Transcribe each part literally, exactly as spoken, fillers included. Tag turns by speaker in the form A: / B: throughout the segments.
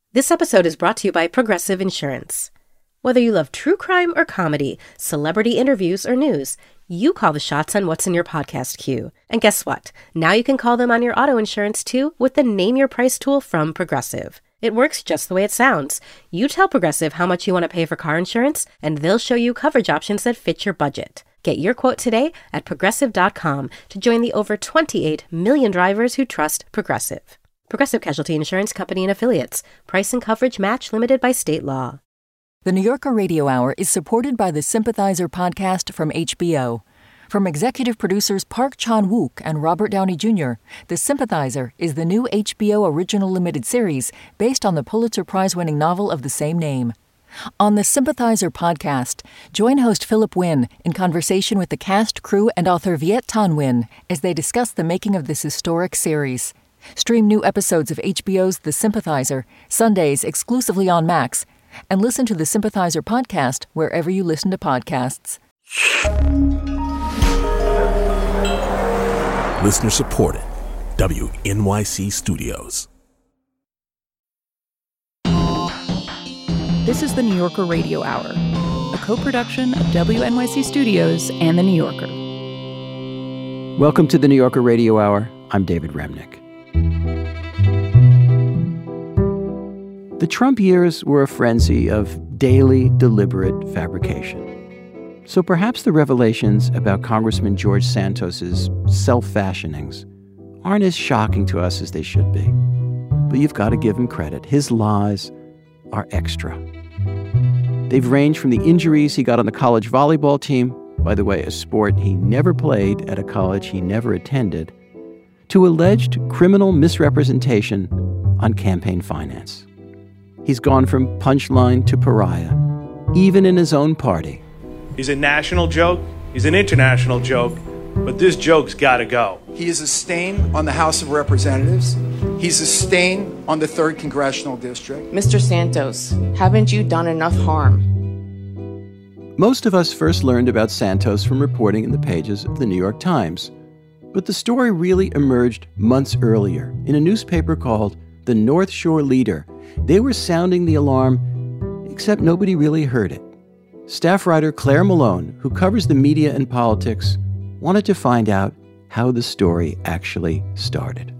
A: This episode is brought to you by Progressive Insurance. Whether you love true crime or comedy, celebrity interviews or news, you call the shots on what's in your podcast queue. And guess what? Now you can call them on your auto insurance too with the Name Your Price tool from Progressive. It works just the way it sounds. You tell Progressive how much you want to pay for car insurance, and they'll show you coverage options that fit your budget. Get your quote today at progressive dot com to join the over twenty-eight million drivers who trust Progressive. Progressive Casualty Insurance Company and Affiliates. Price and coverage match limited by state law.
B: The New Yorker Radio Hour is supported by the Sympathizer podcast from H B O. From executive producers Park Chan-wook and Robert Downey Junior, The Sympathizer is the new H B O original limited series based on the Pulitzer Prize-winning novel of the same name. On the Sympathizer podcast, join host Philip Wynn in conversation with the cast, crew, and author Viet Thanh Nguyen as they discuss the making of this historic series. Stream new episodes of H B O's The Sympathizer, Sundays exclusively on Max, and listen to the Sympathizer podcast wherever you listen to podcasts.
C: Listener supported. W N Y C Studios.
D: This is the New Yorker Radio Hour, a co-production of W N Y C Studios and The New Yorker.
E: Welcome to the New Yorker Radio Hour. I'm David Remnick. The Trump years were a frenzy of daily, deliberate fabrication. So perhaps the revelations about Congressman George Santos's self-fashionings aren't as shocking to us as they should be. But you've got to give him credit. His lies are extra. They've ranged from the injuries he got on the college volleyball team, by the way, a sport he never played at a college he never attended, to alleged criminal misrepresentation on campaign finance. He's gone from punchline to pariah, even in his own party.
F: He's a national joke, he's an international joke, but this joke's gotta go.
G: He is a stain on the House of Representatives. He's a stain on the third Congressional District.
H: Mister Santos, haven't you done enough harm?
E: Most of us first learned about Santos from reporting in the pages of the New York Times. But the story really emerged months earlier in a newspaper called The North Shore Leader. They were sounding the alarm, except nobody really heard it. Staff writer Claire Malone, who covers the media and politics, wanted to find out how the story actually started.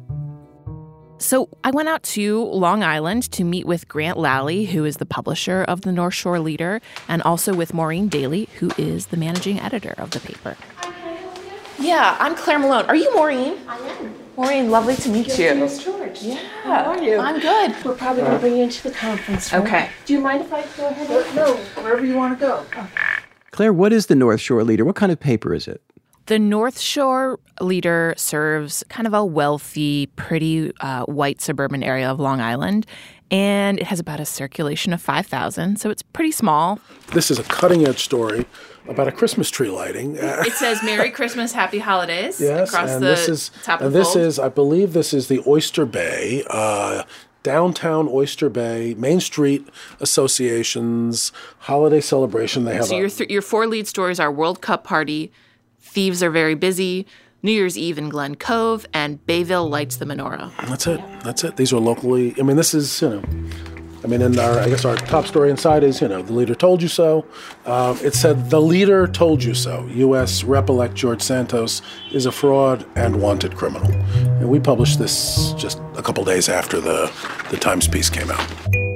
I: So I went out to Long Island to meet with Grant Lally, who is the publisher of the North Shore Leader, and also with Maureen Daly, who is the managing editor of the paper.
H: Yeah, I'm Claire Malone. Are you Maureen?
J: I am.
H: Maureen, lovely to meet you.
J: Miss George.
H: Yeah.
J: How are you?
H: I'm good.
J: We're probably going to bring you into the conference room.
H: Okay.
J: Do you mind if I go ahead? And... No, wherever you want to go. Oh.
E: Claire, what is the North Shore Leader? What kind of paper is it?
I: The North Shore Leader serves kind of a wealthy, pretty uh, white suburban area of Long Island, and it has about a circulation of five thousand, so it's pretty small.
K: This is a cutting-edge story about a Christmas tree lighting.
I: It says Merry Christmas, Happy Holidays
K: yes,
I: across
K: and
I: the
K: this is,
I: top of
K: and
I: the
K: this
I: fold.
K: is, I believe this is the Oyster Bay, uh, downtown Oyster Bay, Main Street Association's holiday celebration. They have
I: so
K: a,
I: your, th- your four lead stories are World Cup Party, Thieves Are Very Busy, New Year's Eve in Glen Cove, and Bayville Lights the Menorah.
K: That's it. That's it. These are locally, I mean, this is, you know, I mean, in our, I guess our top story inside is, you know, the leader told you so. Um, it said, the leader told you so. U S Rep-elect George Santos is a fraud and wanted criminal. And we published this just a couple days after the, the Times piece came out.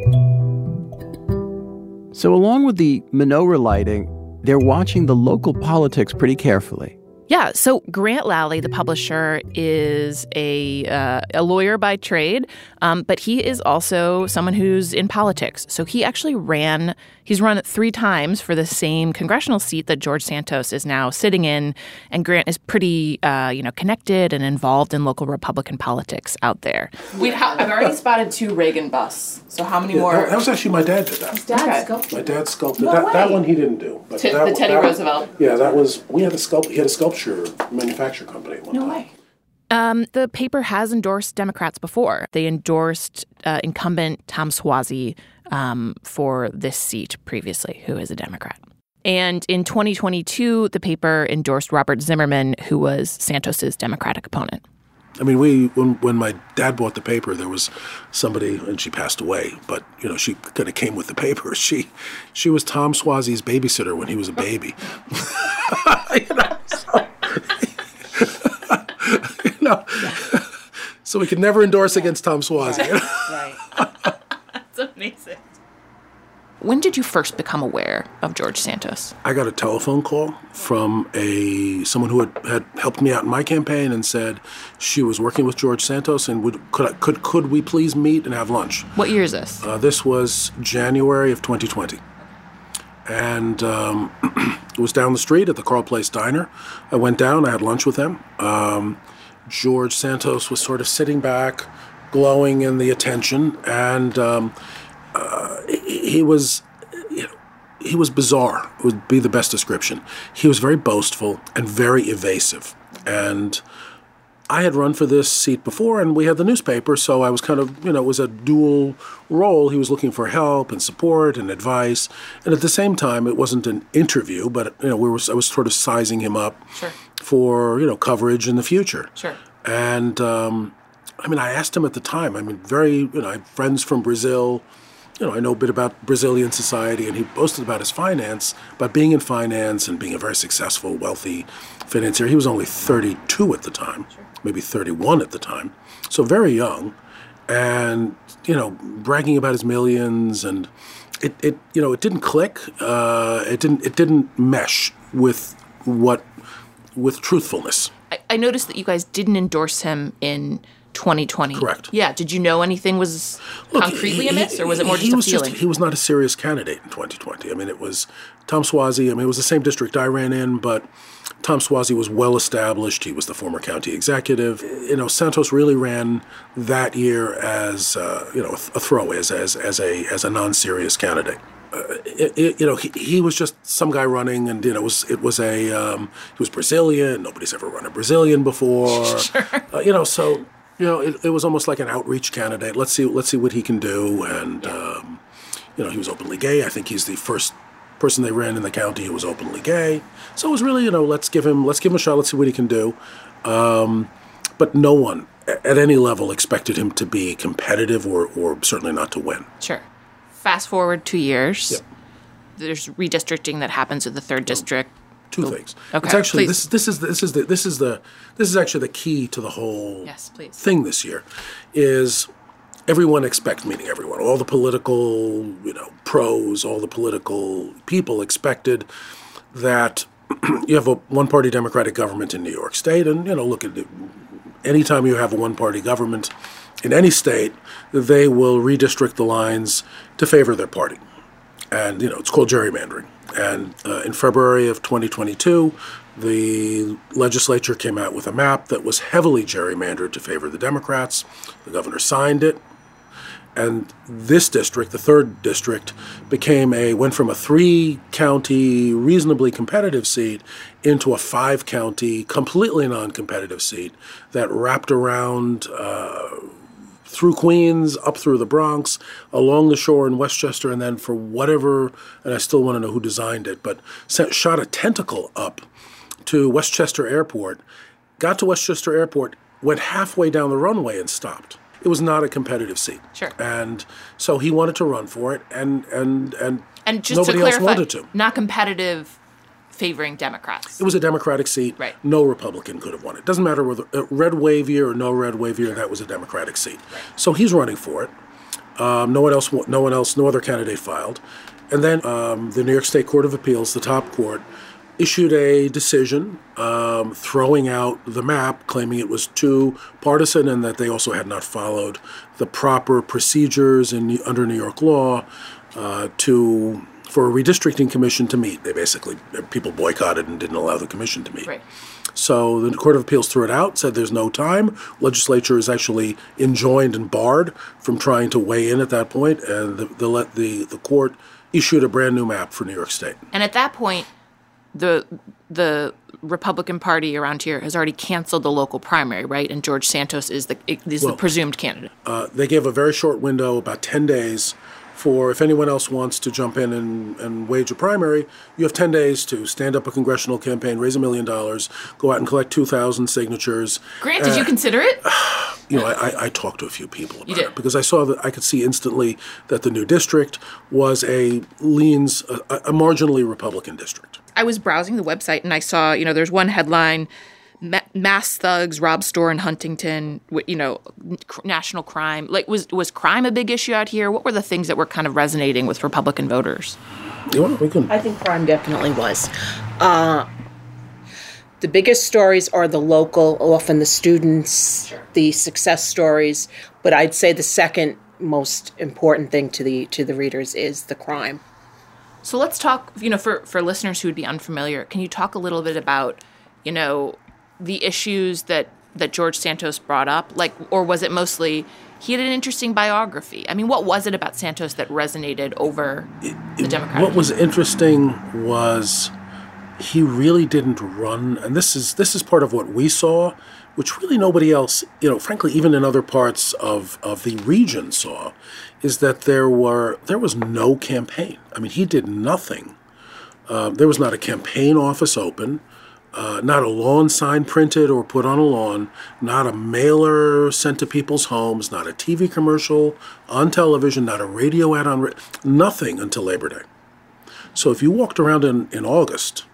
E: So along with the menorah lighting, they're watching the local politics pretty carefully.
I: Yeah, so Grant Lally, the publisher, is a uh, a lawyer by trade, um, but he is also someone who's in politics. So he actually ran, he's run three times for the same congressional seat that George Santos is now sitting in, and Grant is pretty, uh, you know, connected and involved in local Republican politics out there.
H: We ha- I've already spotted two Reagan busts. So how many
K: Yeah,
H: more?
K: that, that was actually my dad did that.
J: His dad
H: Okay.
J: sculpted.
K: My dad sculpted
H: No
K: that.
H: way.
K: That one he didn't do. But
H: T-
K: that,
H: the Teddy
K: that,
H: Roosevelt.
K: Yeah, that was, we had a sculpt, he had a sculpture manufacturer company at one
H: No
K: time.
H: way.
I: Um, the paper has endorsed Democrats before. They endorsed uh, incumbent Tom Suozzi um, for this seat previously, who is a Democrat. And in twenty twenty-two, the paper endorsed Robert Zimmerman, who was Santos's Democratic opponent.
K: I mean, we when when my dad bought the paper, there was somebody, and she passed away, but you know, she kind of came with the paper. She she was Tom Suozzi's babysitter when he was a baby. you know, so, you know, so we could never endorse against Tom Suozzi.
I: Right. right. That's amazing. When did you first become aware of George Santos?
K: I got a telephone call from a someone who had, had helped me out in my campaign and said she was working with George Santos and would could I, could could we please meet and have lunch?
I: What year is this?
K: Uh, this was January of twenty twenty. And um, it was down the street at the Carl Place Diner. I went down, I had lunch with him. Um, George Santos was sort of sitting back, glowing in the attention, and um, uh, he, he was, you know, he was bizarre, would be the best description. He was very boastful and very evasive. And I had run for this seat before, and we had the newspaper, so I was kind of, you know, it was a dual role. He was looking for help and support and advice. And at the same time, it wasn't an interview, but, you know, we were, I was sort of sizing him up
I: sure.
K: for, you know, coverage in the future.
I: Sure.
K: And, um, I mean, I asked him at the time, I mean, very, you know, I have friends from Brazil. You know, I know a bit about Brazilian society, and he boasted about his finance, about being in finance and being a very successful, wealthy financier. He was only thirty-two at the time, sure. maybe thirty-one at the time, so very young, and, you know, bragging about his millions, and it, it you know, it didn't click. Uh, it didn't, it didn't mesh with what, with truthfulness.
I: I, I noticed that you guys didn't endorse him in twenty twenty.
K: Correct.
I: Yeah. Did you know anything was Look, concretely
K: he,
I: amiss, or was it more just
K: he
I: a
K: was
I: feeling?
K: Just, he was not a serious candidate in twenty twenty. I mean, it was Tom Suozzi. I mean, it was the same district I ran in, but Tom Suozzi was well established. He was the former county executive. You know, Santos really ran that year as uh, you know a, a throwaway, as as as a as a non-serious candidate. Uh, it, it, you know, he, he was just some guy running, and you know, it was it was a um, he was Brazilian. Nobody's ever run a Brazilian before.
I: Sure. Uh,
K: you know, so. You know, it, it was almost like an outreach candidate. Let's see, let's see what he can do. And um, you know, he was openly gay. I think he's the first person they ran in the county who was openly gay. So it was really, you know, let's give him, let's give him a shot. Let's see what he can do. Um, but no one at any level expected him to be competitive, or, or certainly not to win.
I: Sure. Fast forward two years.
K: Yep.
I: There's redistricting that happens in the third district.
K: Two things.
I: Okay,
K: it's actually
I: please.
K: this. This is the, this is the this is the this is actually the key to the whole
I: yes, please.
K: thing this year. Is everyone expect meaning everyone, all the political you know pros, all the political people expected that you have a one-party Democratic government in New York State, and you know look at it, anytime you have a one-party government in any state, they will redistrict the lines to favor their party, and you know it's called gerrymandering. And uh, in February of twenty twenty-two, the legislature came out with a map that was heavily gerrymandered to favor the Democrats. The governor signed it. And this district, the third district, became a went from a three-county, reasonably competitive seat into a five-county, completely non-competitive seat that wrapped around uh, through Queens, up through the Bronx, along the shore in Westchester, and then for whatever, and I still want to know who designed it, but sent, shot a tentacle up to Westchester Airport, got to Westchester Airport, went halfway down the runway and stopped. It was not a competitive seat.
I: Sure.
K: And so he wanted to run for it, and and, and,
I: and just
K: nobody
I: to clarify,
K: else wanted to.
I: Not competitive favoring Democrats.
K: It was a Democratic seat.
I: Right.
K: No Republican could have won it. Doesn't matter whether uh, red wave year or no red wave year, that was a Democratic seat.
I: Right.
K: So he's running for it. Um, no one else, no one else, no other candidate filed. And then um, the New York State Court of Appeals, the top court, issued a decision um, throwing out the map, claiming it was too partisan and that they also had not followed the proper procedures in, under New York law uh, to for a redistricting commission to meet. They basically, people boycotted and didn't allow the commission to meet.
I: Right.
K: So the Court of Appeals threw it out, said there's no time. Legislature is actually enjoined and barred from trying to weigh in at that point, and the the the, the court issued a brand new map for New York State.
I: And at that point, the the Republican Party around here has already canceled the local primary, right? And George Santos is the is
K: well,
I: the presumed candidate.
K: Uh, they gave a very short window, about ten days, for if anyone else wants to jump in and, and wage a primary, you have ten days to stand up a congressional campaign, raise a million dollars, go out and collect two thousand signatures.
I: Grant, did uh, you consider it?
K: You know, I, I, I talked to a few people about
I: you did.
K: it because I saw that I could see instantly that the new district was a leans, a, a marginally Republican district.
I: I was browsing the website and I saw, you know, there's one headline, mass thugs rob store in Huntington, you know, national crime. Like, was was crime a big issue out here? What were the things that were kind of resonating with Republican voters?
K: Yeah, we can.
L: I think crime definitely was. Uh, the biggest stories are the local, often the students, sure. the success stories. But I'd say the second most important thing to the to the readers is the crime.
I: So let's talk, you know, for, for listeners who would be unfamiliar, can you talk a little bit about, you know, the issues that, that George Santos brought up? Like, or was it mostly he had an interesting biography? I mean, what was it about Santos that resonated over it, the Democratic?
K: What was interesting was he really didn't run, and this is this is part of what we saw, which really nobody else, you know, frankly, even in other parts of, of the region saw, is that there were there was no campaign. I mean, he did nothing. Uh, there was not a campaign office open. Uh, not a lawn sign printed or put on a lawn, not a mailer sent to people's homes, not a T V commercial on television, not a radio ad on, ra- nothing until Labor Day. So if you walked around in, in August,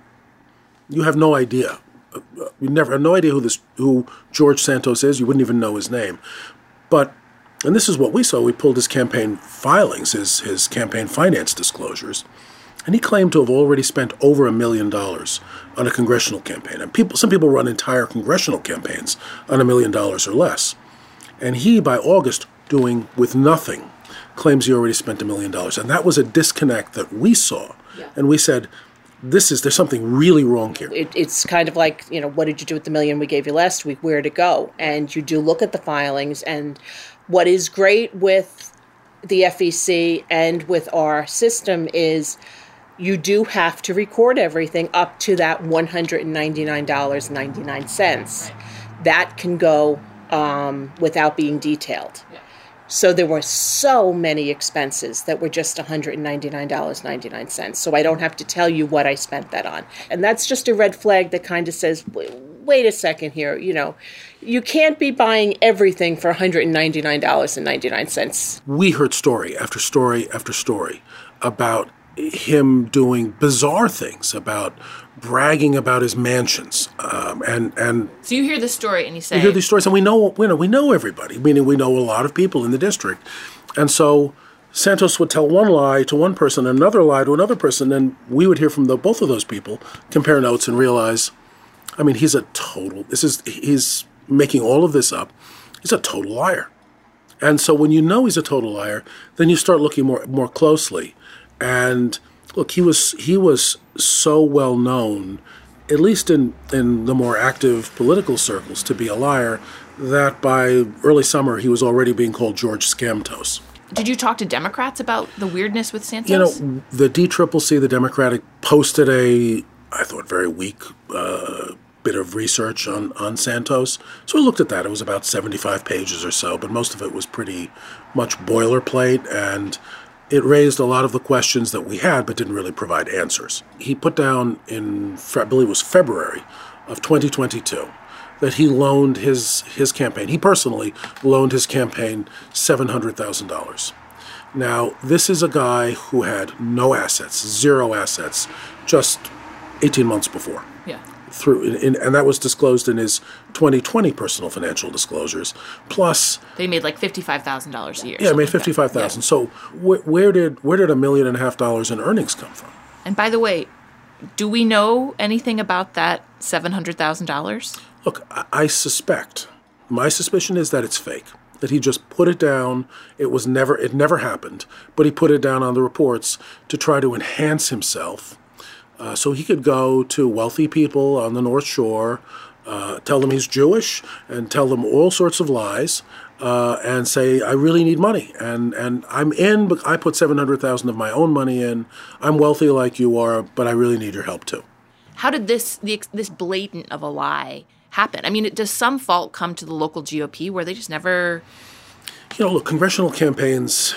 K: you have no idea. Uh, you never have no idea who this who George Santos is. You wouldn't even know his name. But, and this is what we saw. We pulled his campaign filings, his his campaign finance disclosures. And he claimed to have already spent over a million dollars on a congressional campaign. And people, some people run entire congressional campaigns on a million dollars or less. And he, by August, doing with nothing, claims he already spent a million dollars. And that was a disconnect that we saw. Yeah. And we said, this is, there's something really wrong here.
L: It, it's kind of like, you know, what did you do with the million we gave you last week? Where'd it go? And you do look at the filings. And what is great with the F E C and with our system is you do have to record everything up to that one hundred ninety-nine dollars and ninety-nine cents. That can go um, without being detailed. Yeah. So there were so many expenses that were just one hundred ninety-nine dollars and ninety-nine cents. So I don't have to tell you what I spent that on. And that's just a red flag that kind of says, wait a second here, you know, you can't be buying everything for one hundred ninety-nine dollars and ninety-nine cents.
K: We heard story after story after story about him doing bizarre things, about bragging about his mansions, um, and and.
I: So you hear this story and you say,
K: you hear these stories, and we know, you know, we know everybody. Meaning, we know a lot of people in the district, and so Santos would tell one lie to one person, another lie to another person, and we would hear from the, both of those people, compare notes, and realize, I mean, he's a total. This is he's making all of this up. He's a total liar, and so when you know he's a total liar, then you start looking more more closely. And look, he was he was so well known, at least in, in the more active political circles, to be a liar, that by early summer he was already being called George Scamtos.
I: Did you talk to Democrats about the weirdness with Santos?
K: You know, the D C C C, the Democratic, posted a, I thought, very weak uh, bit of research on, on Santos. So we looked at that. It was about seventy-five pages or so, but most of it was pretty much boilerplate, and it raised a lot of the questions that we had, but didn't really provide answers. He put down in, I believe it was February of twenty twenty-two, that he loaned his, his campaign, he personally loaned his campaign seven hundred thousand dollars. Now, this is a guy who had no assets, zero assets, just eighteen months before.
I: Yeah.
K: Through in, and that was disclosed in his twenty twenty personal financial disclosures. Plus,
I: they made like fifty-five thousand dollars a year.
K: Yeah, made fifty-five thousand. Yeah. So wh- where did where did a million and a half dollars in earnings come from?
I: And by the way, do we know anything about that seven hundred thousand dollars?
K: Look, I, I suspect. My suspicion is that it's fake. That he just put it down. It was never. It never happened. But he put it down on the reports to try to enhance himself. Uh, so he could go to wealthy people on the North Shore, uh, tell them he's Jewish, and tell them all sorts of lies, uh, and say, I really need money, and, and I'm in, but I put seven hundred thousand dollars of my own money in. I'm wealthy like you are, but I really need your help too.
I: How did this the, this blatant of a lie happen? I mean, does some fault come to the local G O P where they just never...
K: You know, look, congressional campaigns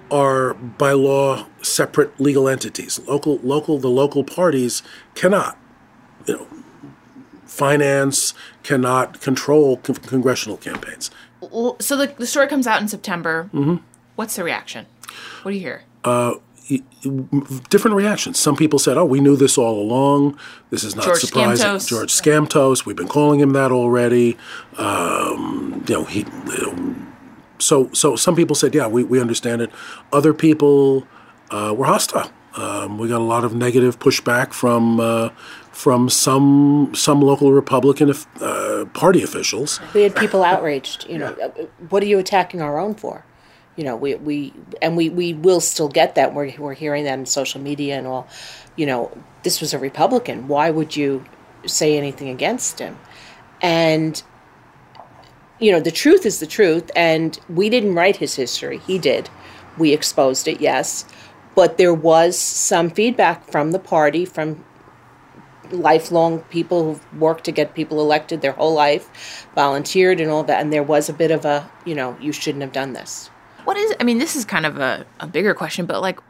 K: are by law separate legal entities. Local, local, the local parties cannot, you know, finance, cannot control con- congressional campaigns.
I: So the, the story comes out in September.
K: Mm-hmm.
I: What's the reaction? What do you hear?
K: Uh, different reactions. Some people said, "Oh, we knew this all along. This is not
I: George
K: surprising."
I: Scamtos.
K: George Scamtos. We've been calling him that already. Um, you know, he. You know, so, so some people said, "Yeah, we, we understand it." Other people uh, were hostile. Um, we got a lot of negative pushback from uh, from some some local Republican uh, party officials.
L: We had people outraged. You know, what are you attacking our own for? You know, we, we and we, we will still get that. We're, we're hearing that in social media and all. You know, this was a Republican. Why would you say anything against him? And, you know, the truth is the truth. And we didn't write his history. He did. We exposed it, yes. But there was some feedback from the party, from lifelong people who've worked to get people elected their whole life, volunteered and all that. And there was a bit of a, you know, you shouldn't have done this.
I: What is, I mean, this is kind of a, a bigger question, but like,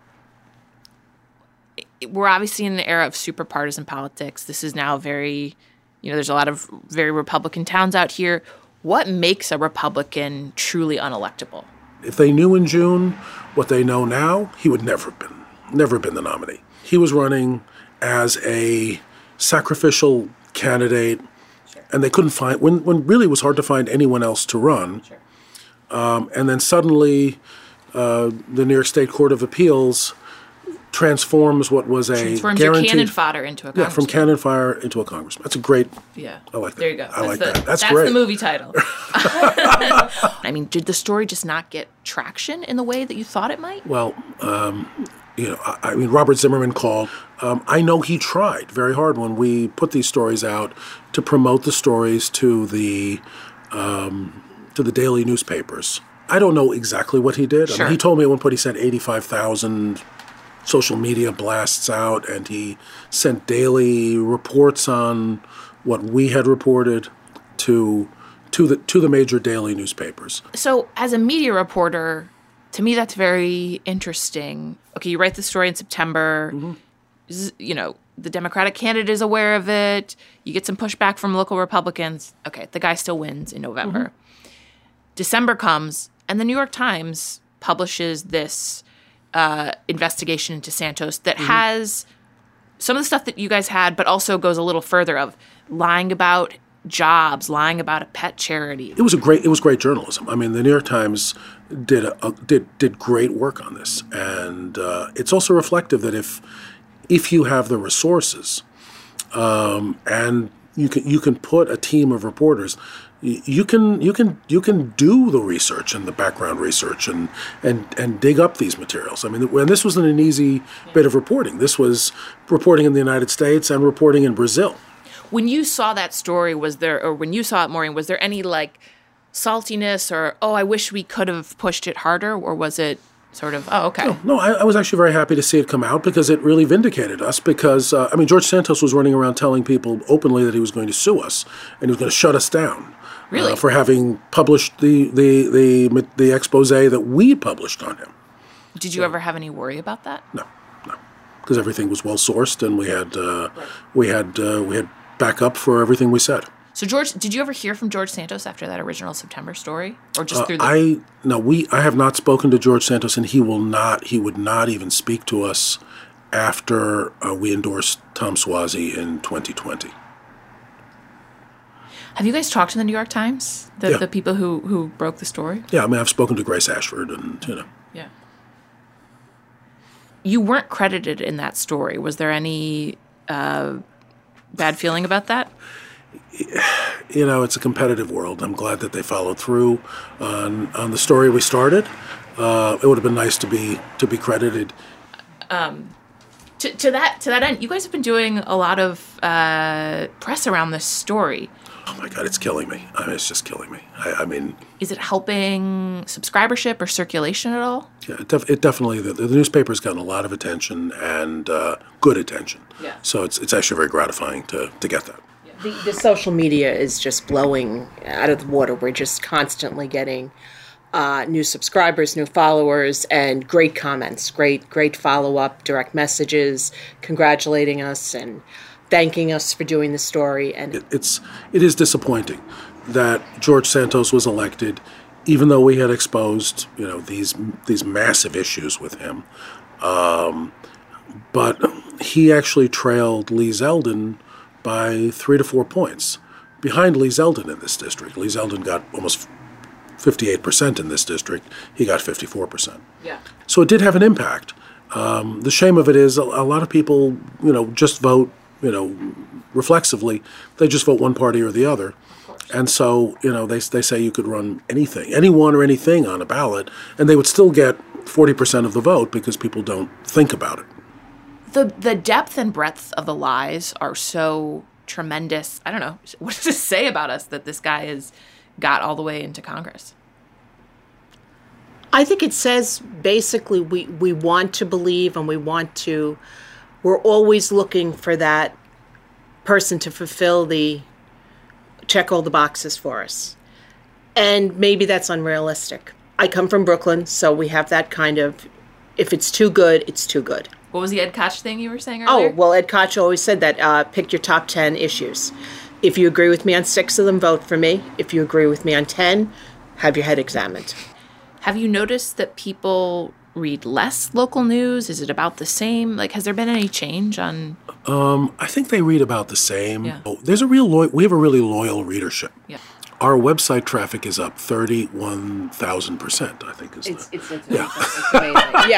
I: we're obviously in an era of super partisan politics. This is now very, you know, there's a lot of very Republican towns out here. What makes a Republican truly unelectable?
K: If they knew in June what they know now, he would never have been, never have been the nominee. He was running as a sacrificial candidate, sure. And they couldn't find, when, when really it was hard to find anyone else to run. Sure. Um, and then suddenly, uh, the New York State Court of Appeals transforms what was a
I: transforms
K: guaranteed
I: your cannon fodder into a congressman.
K: Yeah, from cannon fire into a congressman. That's a great.
I: Yeah,
K: I like that.
I: There you go.
K: I
I: that's
K: like
I: the,
K: that. That's,
I: that's
K: great.
I: the movie title. I mean, did the story just not get traction in the way that you thought it might?
K: Well, um, you know, I, I mean, Robert Zimmerman called. Um, I know he tried very hard when we put these stories out to promote the stories to the. Um, to the daily newspapers. I don't know exactly what he did.
I: Sure.
K: I mean, he told me at one point he sent eighty-five thousand social media blasts out, and he sent daily reports on what we had reported to to the to the major daily newspapers.
I: So as a media reporter, to me that's very interesting. Okay, you write the story in September. Mm-hmm. You know, the Democratic candidate is aware of it. You get some pushback from local Republicans. Okay, the guy still wins in November. Mm-hmm. December comes, and the New York Times publishes this uh, investigation into Santos that mm-hmm. has some of the stuff that you guys had, but also goes a little further of lying about jobs, lying about a pet charity.
K: It was a great. It was great journalism. I mean, the New York Times did a, a, did did great work on this, and uh, it's also reflective that if if you have the resources, um, and you can you can put a team of reporters. You can you can you can do the research and the background research and, and, and dig up these materials. I mean, and this wasn't an easy bit of reporting. This was reporting in the United States and reporting in Brazil.
I: When you saw that story, was there, or when you saw it, Maureen, was there any like saltiness or oh, I wish we could have pushed it harder, or was it sort of oh, okay?
K: No, no I, I was actually very happy to see it come out because it really vindicated us. Because uh, I mean, George Santos was running around telling people openly that he was going to sue us and he was going to shut us down.
I: Really?
K: Uh, for having published the, the, the, the expose that we published on him.
I: Did you so, ever have any worry about that?
K: No, no, because everything was well sourced and we had uh, right. we had uh, we had backup for everything we said.
I: So George, did you ever hear from George Santos after that original September story, or just
K: uh,
I: through the?
K: I no, we I have not spoken to George Santos, and he will not. He would not even speak to us after uh, we endorsed Tom Suozzi in twenty twenty.
I: Have you guys talked to the New York Times, the,
K: yeah.
I: the people who, who broke the story?
K: Yeah, I mean, I've spoken to Grace Ashford and, you know.
I: Yeah. You weren't credited in that story. Was there any uh, bad feeling about that?
K: You know, it's a competitive world. I'm glad that they followed through on, on the story we started. Uh, it would have been nice to be to be credited.
I: Um, to, to that to that end, you guys have been doing a lot of uh, press around this story.
K: Oh my God, it's killing me. I mean, it's just killing me. I, I mean,
I: is it helping subscribership or circulation at all?
K: Yeah, it, def- it definitely. The, the newspaper's gotten a lot of attention and uh, good attention.
I: Yeah.
K: So it's it's actually very gratifying to to get that.
L: Yeah. The, the social media is just blowing out of the water. We're just constantly getting uh, new subscribers, new followers, and great comments, great, great follow-up, direct messages, congratulating us and thanking us for doing the story. And
K: it, it's it is disappointing that George Santos was elected, even though we had exposed, you know, these these massive issues with him. Um, but he actually trailed Lee Zeldin by three to four points behind Lee Zeldin in this district. Lee Zeldin got almost fifty-eight percent in this district. He got fifty-four percent.
L: Yeah.
K: So it did have an impact. Um, the shame of it is a, a lot of people, you know, just vote, you know, reflexively. They just vote one party or the other. And so, you know, they they say you could run anything, anyone or anything on a ballot, and they would still get forty percent of the vote because people don't think about it.
I: The the depth and breadth of the lies are so tremendous. I don't know. What does this say about us that this guy has got all the way into Congress?
L: I think it says basically we, we want to believe and we want to, we're always looking for that person to fulfill the, check all the boxes for us. And maybe that's unrealistic. I come from Brooklyn, so we have that kind of, if it's too good, it's too good.
I: What was the Ed Koch thing you were saying earlier?
L: Oh, well, Ed Koch always said that, uh, pick your top ten issues. If you agree with me on six of them, vote for me. If you agree with me on ten, have your head examined.
I: Have you noticed that people read less local news? Is it about the same? Like, has there been any change on...
K: Um, I think they read about the same.
I: Yeah.
K: Oh, there's a real lo- we have a really loyal readership.
I: Yeah.
K: Our website traffic is up thirty-one thousand percent, I think is
L: It's,
K: the...
L: it's, it's,
K: yeah.
L: it's amazing.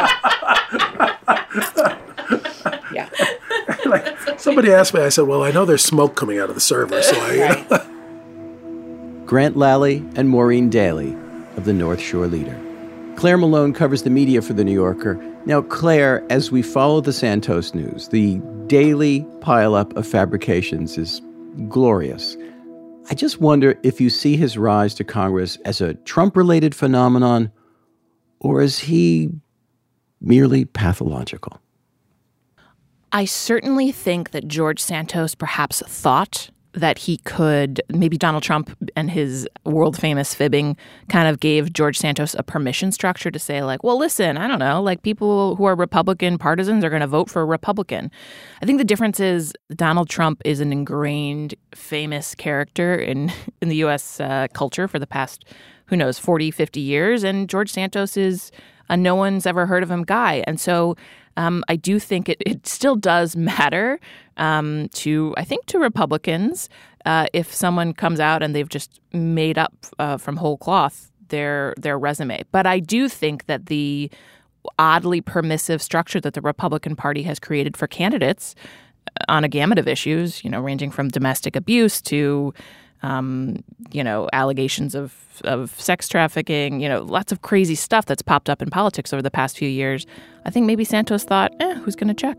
L: Yeah.
K: Yeah. Like, somebody asked me, I said, well, I know there's smoke coming out of the server, so I... You know.
E: Grant Lally and Maureen Daly of the North Shore Leader. Claire Malone covers the media for The New Yorker. Now, Claire, as we follow the Santos news, the daily pileup of fabrications is glorious. I just wonder if you see his rise to Congress as a Trump-related phenomenon, or is he merely pathological?
I: I certainly think that George Santos perhaps thought that he could, maybe Donald Trump and his world-famous fibbing kind of gave George Santos a permission structure to say, like, well, listen, I don't know, like people who are Republican partisans are going to vote for a Republican. I think the difference is Donald Trump is an ingrained, famous character in, in the U S uh, culture for the past, who knows, forty, fifty years. And George Santos is a no one's ever heard of him guy. And so Um, I do think it, it still does matter um, to, I think, to Republicans uh, if someone comes out and they've just made up uh, from whole cloth their their resume. But I do think that the oddly permissive structure that the Republican Party has created for candidates on a gamut of issues, you know, ranging from domestic abuse to Um, you know, allegations of, of sex trafficking, you know, lots of crazy stuff that's popped up in politics over the past few years. I think maybe Santos thought, eh, who's going to check?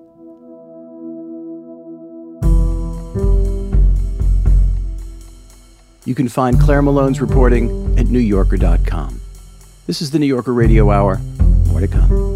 E: You can find Claire Malone's reporting at new yorker dot com. This is the New Yorker Radio Hour. More to come.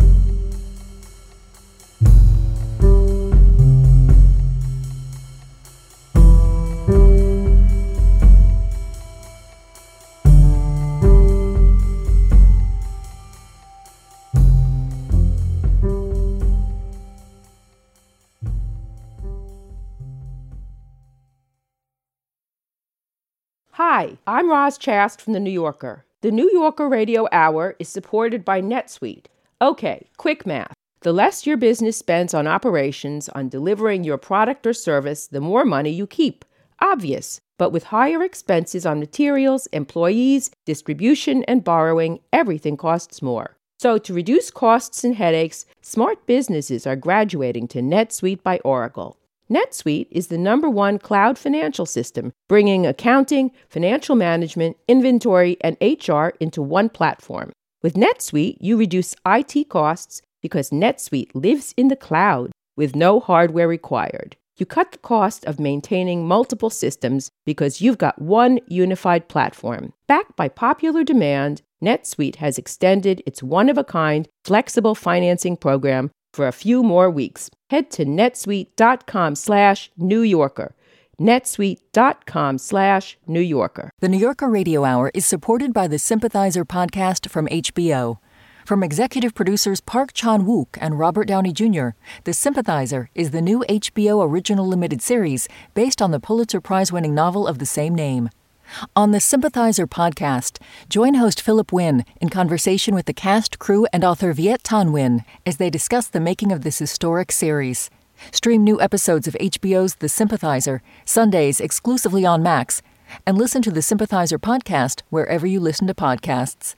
M: Hi, I'm Roz Chast from The New Yorker. The New Yorker Radio Hour is supported by NetSuite. Okay, quick math. The less your business spends on operations, on delivering your product or service, the more money you keep. Obvious. But with higher expenses on materials, employees, distribution, and borrowing, everything costs more. So to reduce costs and headaches, smart businesses are graduating to NetSuite by Oracle. NetSuite is the number one cloud financial system, bringing accounting, financial management, inventory, and H R into one platform. With NetSuite, you reduce I T costs because NetSuite lives in the cloud with no hardware required. You cut the cost of maintaining multiple systems because you've got one unified platform. Backed by popular demand, NetSuite has extended its one-of-a-kind flexible financing program for a few more weeks. Head to netsuite.com slash New Yorker. netsuite.com slash New Yorker.
B: The New Yorker Radio Hour is supported by the Sympathizer podcast from H B O. From executive producers Park Chan-wook and Robert Downey Junior, The Sympathizer is the new H B O original limited series based on the Pulitzer Prize-winning novel of the same name. On the Sympathizer podcast, join host Philip Wynn in conversation with the cast, crew, and author Viet Thanh Nguyen as they discuss the making of this historic series. Stream new episodes of H B O's The Sympathizer, Sundays exclusively on Max, and listen to the Sympathizer podcast wherever you listen to podcasts.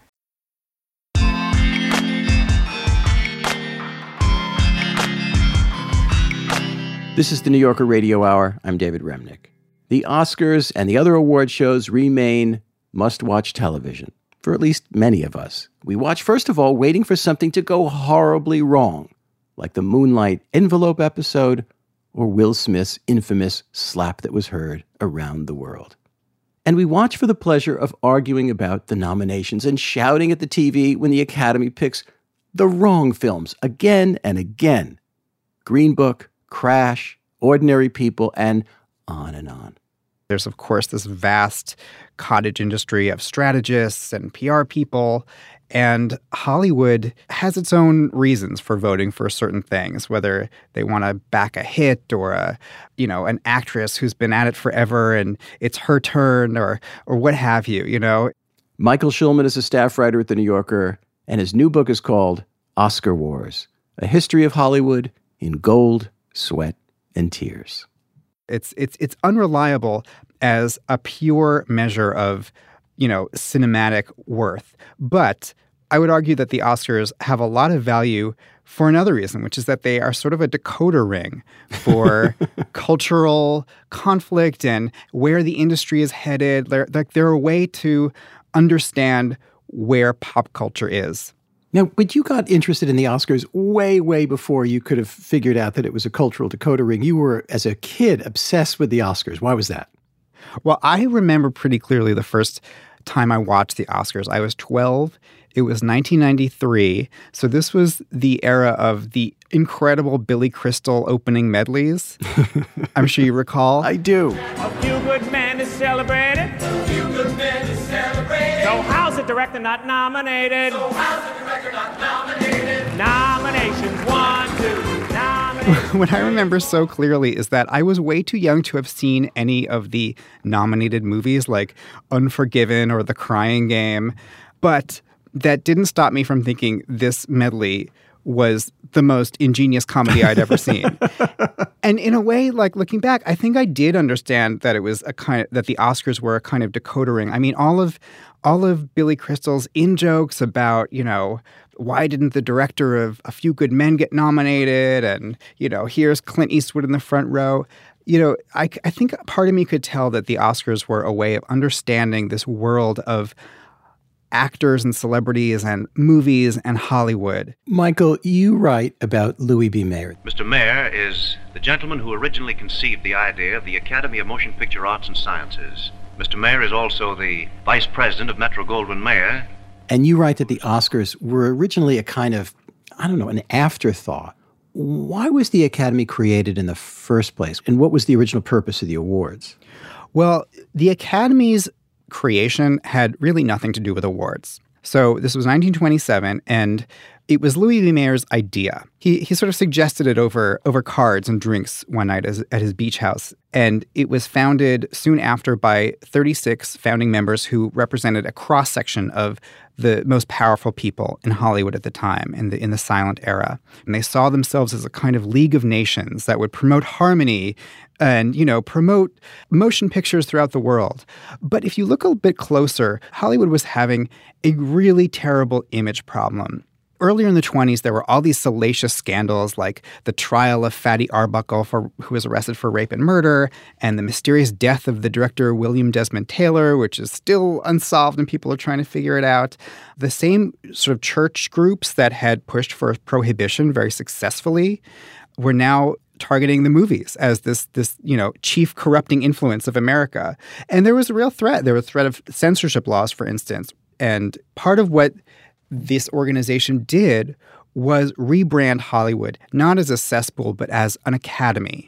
E: This is the New Yorker Radio Hour. I'm David Remnick. The Oscars and the other award shows remain must-watch television for at least many of us. We watch, first of all, waiting for something to go horribly wrong, like the Moonlight envelope episode or Will Smith's infamous slap that was heard around the world. And we watch for the pleasure of arguing about the nominations and shouting at the T V when the Academy picks the wrong films again and again. Green Book, Crash, Ordinary People, and on and on.
N: There's, of course, this vast cottage industry of strategists and P R people, and Hollywood has its own reasons for voting for certain things, whether they want to back a hit or a, you know, an actress who's been at it forever and it's her turn or or what have you, you know.
E: Michael Schulman is a staff writer at The New Yorker, and his new book is called Oscar Wars, A History of Hollywood in Gold, Sweat, and Tears.
N: It's it's it's unreliable as a pure measure of, you know, cinematic worth. But I would argue that the Oscars have a lot of value for another reason, which is that they are sort of a decoder ring for cultural conflict and where the industry is headed. They're, they're a way to understand where pop culture is.
E: Now, but you got interested in the Oscars way, way before you could have figured out that it was a cultural decoder ring. You were, as a kid, obsessed with the Oscars. Why was that?
N: Well, I remember pretty clearly the first time I watched the Oscars. I was twelve. It was nineteen ninety-three. So this was the era of the incredible Billy Crystal opening medleys. I'm sure you recall.
E: I do.
O: A few good men is celebrated. A few good men is celebrated. So how's the director not nominated? So how's the director not nominated? Nominations, one, two, nominations.
N: What I remember so clearly is that I was way too young to have seen any of the nominated movies like Unforgiven or The Crying Game. But that didn't stop me from thinking this medley was the most ingenious comedy I'd ever seen. And in a way, like looking back, I think I did understand that it was a kind of, that the Oscars were a kind of decoder ring. I mean, all of all of Billy Crystal's in-jokes about, you know, why didn't the director of A Few Good Men get nominated? And, you know, here's Clint Eastwood in the front row. You know, I, I think part of me could tell that the Oscars were a way of understanding this world of actors and celebrities and movies and Hollywood.
E: Michael, you write about Louis B. Mayer.
P: Mister Mayer is the gentleman who originally conceived the idea of the Academy of Motion Picture Arts and Sciences. Mister Mayer is also the vice president of Metro-Goldwyn-Mayer.
E: And you write that the Oscars were originally a kind of, I don't know, an afterthought. Why was the Academy created in the first place? And what was the original purpose of the awards?
N: Well, the Academy's creation had really nothing to do with awards. So this was nineteen twenty-seven, and it was Louis B. Mayer's idea. He he sort of suggested it over over cards and drinks one night as, at his beach house. And it was founded soon after by thirty-six founding members who represented a cross-section of the most powerful people in Hollywood at the time, in the in the silent era. And they saw themselves as a kind of League of Nations that would promote harmony and, you know, promote motion pictures throughout the world. But if you look a bit closer, Hollywood was having a really terrible image problem. Earlier in the twenties, there were all these salacious scandals like the trial of Fatty Arbuckle, for, who was arrested for rape and murder, and the mysterious death of the director William Desmond Taylor, which is still unsolved and people are trying to figure it out. The same sort of church groups that had pushed for prohibition very successfully were now targeting the movies as this, this, you know, chief corrupting influence of America. And there was a real threat. There was a threat of censorship laws, for instance. And part of what this organization did was rebrand Hollywood, not as a cesspool, but as an academy.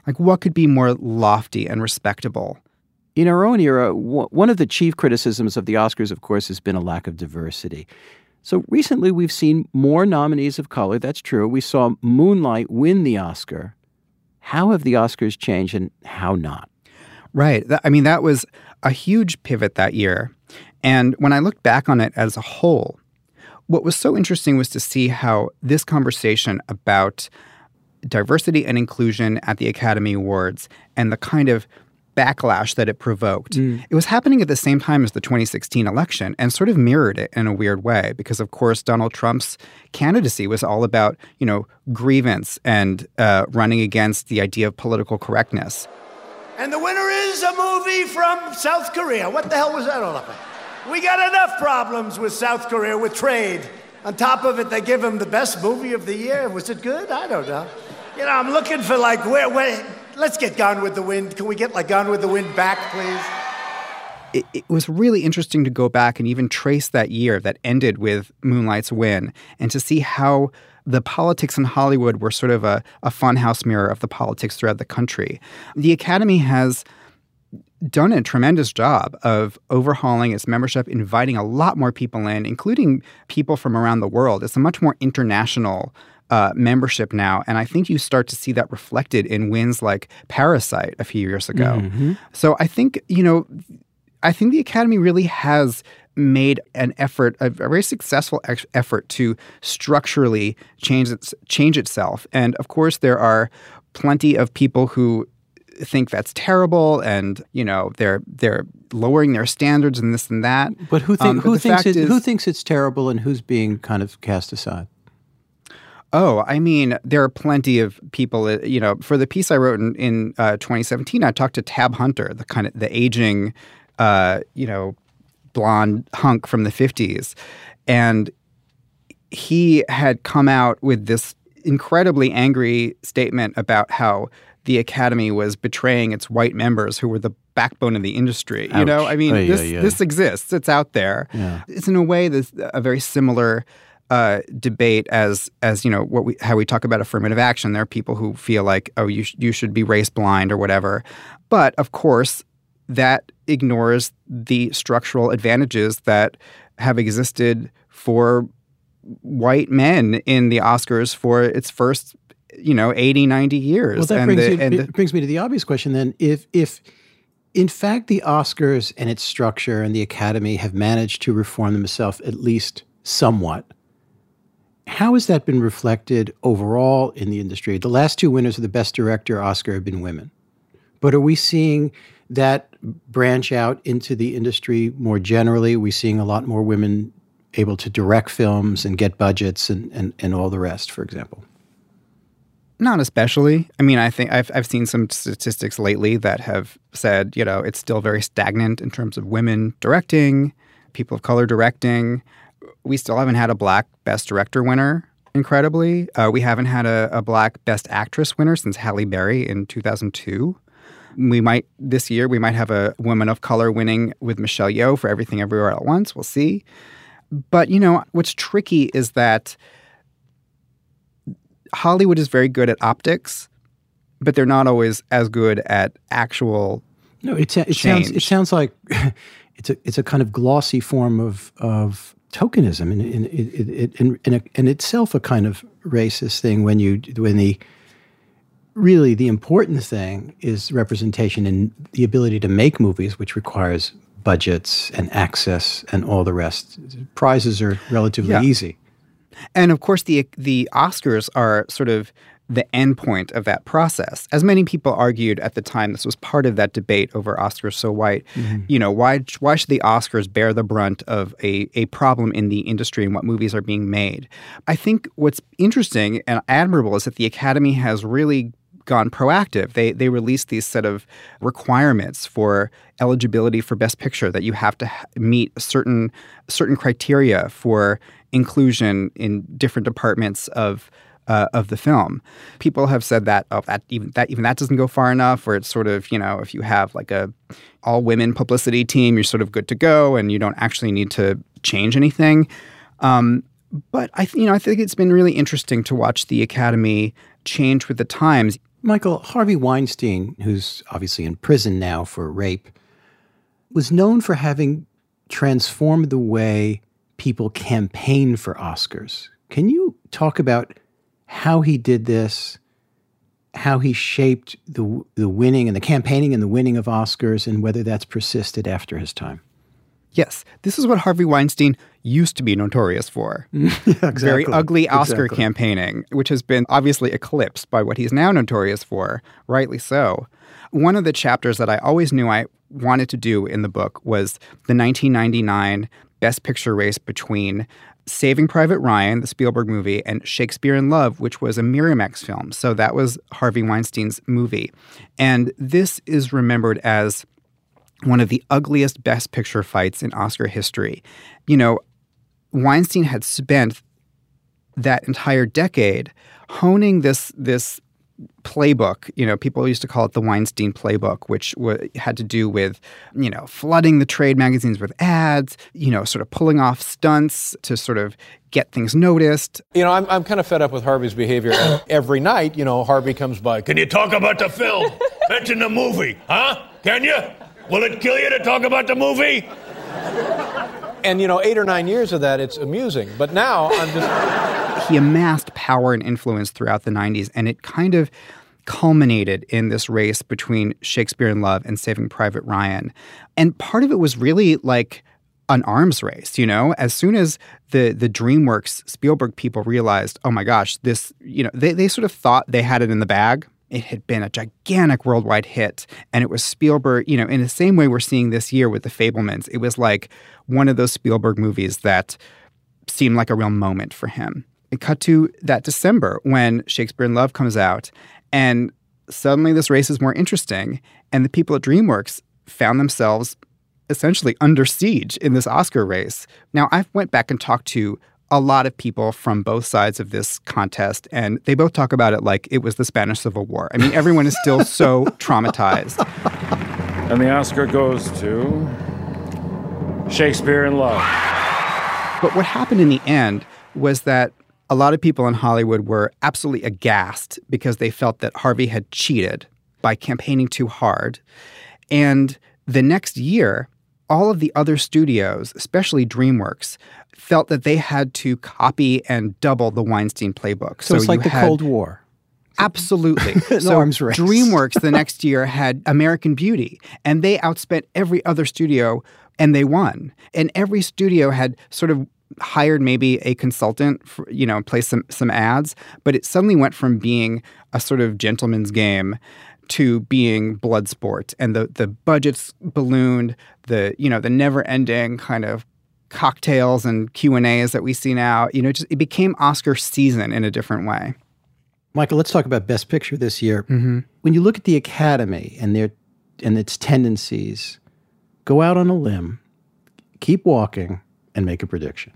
N: Like, what could be more lofty and respectable?
E: In our own era, w- one of the chief criticisms of the Oscars, of course, has been a lack of diversity. So recently we've seen more nominees of color. That's true. We saw Moonlight win the Oscar. How have the Oscars changed and how not?
N: Right. I mean, that was a huge pivot that year. And when I looked back on it as a whole, what was so interesting was to see how this conversation about diversity and inclusion at the Academy Awards and the kind of backlash that it provoked. Mm. It was happening at the same time as the twenty sixteen election and sort of mirrored it in a weird way because, of course, Donald Trump's candidacy was all about, you know, grievance and uh, running against the idea of political correctness.
Q: And the winner is a movie from South Korea. What the hell was that all about? We got enough problems with South Korea with trade. On top of it, they give him the best movie of the year. Was it good? I don't know. You know, I'm looking for like, where, where, let's get Gone with the Wind. Can we get like Gone with the Wind back, please?
N: It, it was really interesting to go back and even trace that year that ended with Moonlight's win and to see how the politics in Hollywood were sort of a, a funhouse mirror of the politics throughout the country. The Academy has done a tremendous job of overhauling its membership, inviting a lot more people in, including people from around the world. It's a much more international uh, membership now, and I think you start to see that reflected in wins like Parasite a few years ago. Mm-hmm. So I think, you know, I think the Academy really has made an effort, a very successful ex- effort to structurally change its, change itself. And of course, there are plenty of people who think that's terrible, and you know they're they're lowering their standards and this and that.
E: But who think,
N: um,
E: who
N: but
E: thinks it,
N: is,
E: who thinks it's terrible, and who's being kind of cast aside?
N: Oh, I mean, there are plenty of people. You know, for the piece I wrote in, in uh, twenty seventeen, I talked to Tab Hunter, the kind of the aging, uh, you know, blonde hunk from the fifties, and he had come out with this incredibly angry statement about how the Academy was betraying its white members who were the backbone of the industry. Ouch. You know, I mean,
E: Oy,
N: this
E: oy, oy.
N: this exists. It's out there.
E: Yeah.
N: It's in a way this a very similar uh, debate as as you know what we how we talk about affirmative action. There are people who feel like, oh, you sh- you should be race blind or whatever. But of course, that ignores the structural advantages that have existed for white men in the Oscars for its first, you know, eighty, ninety years.
E: Well, that
N: and
E: brings,
N: the,
E: you,
N: and
E: it
N: the,
E: brings me to the obvious question then. If, if in fact the Oscars and its structure and the Academy have managed to reform themselves at least somewhat, how has that been reflected overall in the industry? The last two winners of the Best Director Oscar have been women. But are we seeing that branch out into the industry more generally? Are we seeing a lot more women able to direct films and get budgets and, and, and all the rest, for example?
N: Not especially. I mean, I think I've I've seen some statistics lately that have said, you know, it's still very stagnant in terms of women directing, people of color directing. We still haven't had a black Best Director winner, incredibly. Uh, we haven't had a, a black Best Actress winner since Halle Berry in two thousand two. We might, this year, we might have a woman of color winning with Michelle Yeoh for Everything Everywhere at Once. We'll see. But, you know, what's tricky is that Hollywood is very good at optics, but they're not always as good at actual
E: No, it, it
N: change.
E: sounds it sounds like it's a it's a kind of glossy form of of tokenism, in in in in, in, a, in itself a kind of racist thing. When you when the really the important thing is representation and the ability to make movies, which requires budgets and access and all the rest. Prizes are relatively
N: Yeah.
E: easy.
N: And of course, the the Oscars are sort of the end point of that process. As many people argued at the time, this was part of that debate over Oscars So White.
E: Mm-hmm.
N: You know, why why should the Oscars bear the brunt of a, a problem in the industry and what movies are being made? I think what's interesting and admirable is that the Academy has really gone proactive. They they released these set of requirements for eligibility for Best Picture, that you have to ha- meet certain certain criteria for inclusion in different departments of uh, of the film. People have said that oh, that even that even that doesn't go far enough. Where it's sort of, you know, if you have like a all women publicity team, you're sort of good to go, and you don't actually need to change anything. Um, but I you know I think it's been really interesting to watch the Academy change with the times.
E: Michael, Harvey Weinstein, who's obviously in prison now for rape, was known for having transformed the way people campaign for Oscars. Can you talk about how he did this, how he shaped the the winning and the campaigning and the winning of Oscars, and whether that's persisted after his time?
N: Yes, this is what Harvey Weinstein used to be notorious for.
E: Yeah, exactly.
N: Very ugly Oscar
E: Exactly.
N: campaigning, which has been obviously eclipsed by what he's now notorious for, rightly so. One of the chapters that I always knew I wanted to do in the book was the nineteen ninety-nine Best Picture race between Saving Private Ryan, the Spielberg movie, and Shakespeare in Love, which was a Miramax film. So that was Harvey Weinstein's movie. And this is remembered as one of the ugliest Best Picture fights in Oscar history. You know, Weinstein had spent that entire decade honing this this playbook. You know, people used to call it the Weinstein playbook, which w- had to do with, you know, flooding the trade magazines with ads, you know, sort of pulling off stunts to sort of get things noticed.
R: You know, I'm I'm kind of fed up with Harvey's behavior. Every night, you know, Harvey comes by. Can you talk about the film? Mention the movie, huh? Can you? Will it kill you to talk about the movie? And, you know, eight or nine years of that, it's amusing. But now I'm just...
N: He amassed power and influence throughout the nineties, and it kind of culminated in this race between Shakespeare in Love and Saving Private Ryan. And part of it was really like an arms race, you know? As soon as the the DreamWorks Spielberg people realized, oh my gosh, this, you know, they, they sort of thought they had it in the bag. It had been a gigantic worldwide hit, and it was Spielberg, you know, in the same way we're seeing this year with The Fabelmans. It was like one of those Spielberg movies that seemed like a real moment for him. It cut to that December when Shakespeare in Love comes out, and suddenly this race is more interesting, and the people at DreamWorks found themselves essentially under siege in this Oscar race. Now, I went back and talked to a lot of people from both sides of this contest, and they both talk about it like it was the Spanish Civil War. I mean, everyone is still so traumatized.
S: And the Oscar goes to Shakespeare in Love.
N: But what happened in the end was that a lot of people in Hollywood were absolutely aghast because they felt that Harvey had cheated by campaigning too hard. And the next year, all of the other studios, especially DreamWorks, felt that they had to copy and double the Weinstein playbook.
E: So, so it's like the
N: had,
E: Cold War.
N: Absolutely.
E: An
N: so
E: arms race.
N: DreamWorks the next year had American Beauty, and they outspent every other studio, and they won. And every studio had sort of hired maybe a consultant, for, you know, place some some ads, but it suddenly went from being a sort of gentleman's game to being blood sport, and the the budgets ballooned, the you know the never-ending kind of cocktails and Q and A's that we see now. You know, just it became Oscar season in a different way.
E: Michael, let's talk about Best Picture this year.
N: Mm-hmm.
E: When you look at the Academy and their and its tendencies, go out on a limb, keep walking, and make a prediction.